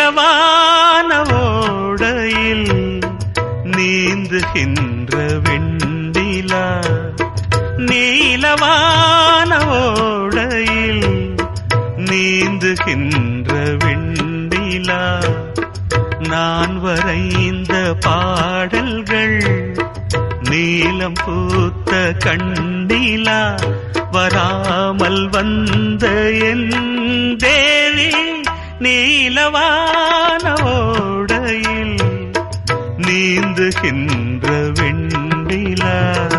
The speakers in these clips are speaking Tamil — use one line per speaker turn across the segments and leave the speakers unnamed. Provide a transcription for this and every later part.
நீலவான ஓடையில் நீந்துகின்ற வெண்ணிலா, நீலவான ஓடையில் நீந்துகின்ற வெண்ணிலா, நான் வரைந்த பாடல்கள் நீலம் பூத்த கண்ணிலா, வராமல் வந்த என் தேவி நீலவான ஓடையில் நீந்துகின்ற வெண்ணிலா.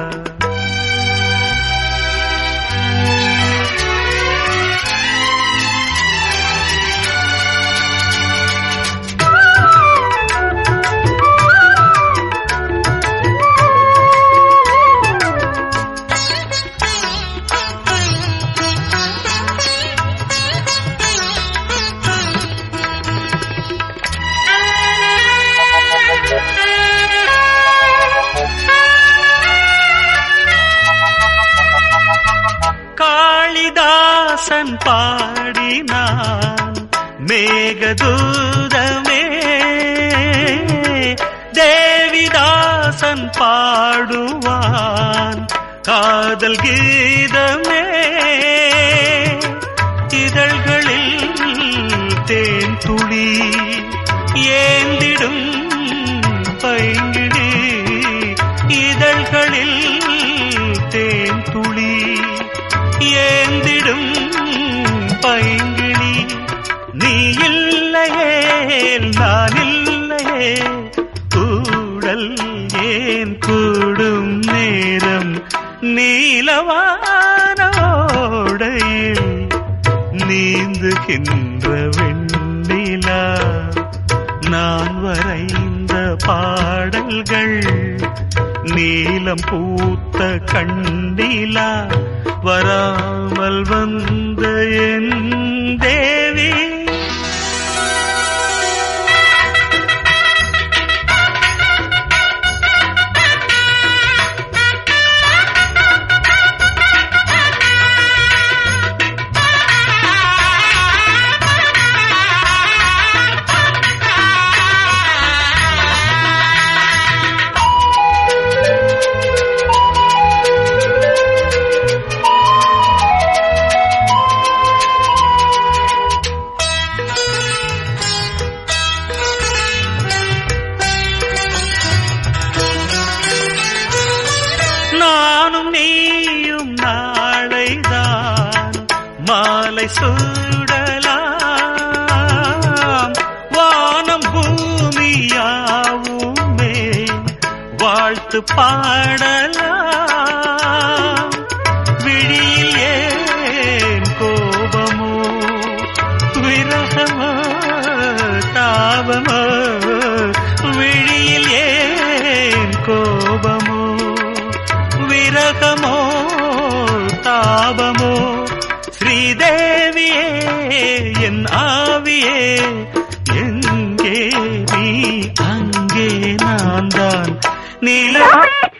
காளிதாசன் பாடினான் மேகதூதமே, தேவிதாசன் பாடுவான் காதல் கீதமே, இதழ்களில் தேன் துளி ஏந்திடும் பைங்கிழி, இதழ்களில் தேன் துளி ஏந்திடும் பைங்கிழி, நீ இல்லையே நான் இல்லையே கூடல் ஏன் கூடும் நேரம், நீலவான ஓடையில் நீந்துகின்ற வெண்ணிலா, நான் வரைந்த பாடல்கள் நீலம் பூத்த கண்ணிலா, வராமல் வந்த என் தேவி. நானும் நீயும் நாளைதான் மாலை சூடலாம், வானம் பூமியாவுமே வாழ்த்து பாடலாம், விழியில் ஏன் கோபமோ விரகமோ தாபமோ, விழியில் ஏன் கோபமோ விரகமோ தாபமோ, ஸ்ரீதேவியே என் ஆவியே எங்கே நீ அங்கே நான் தான் நீல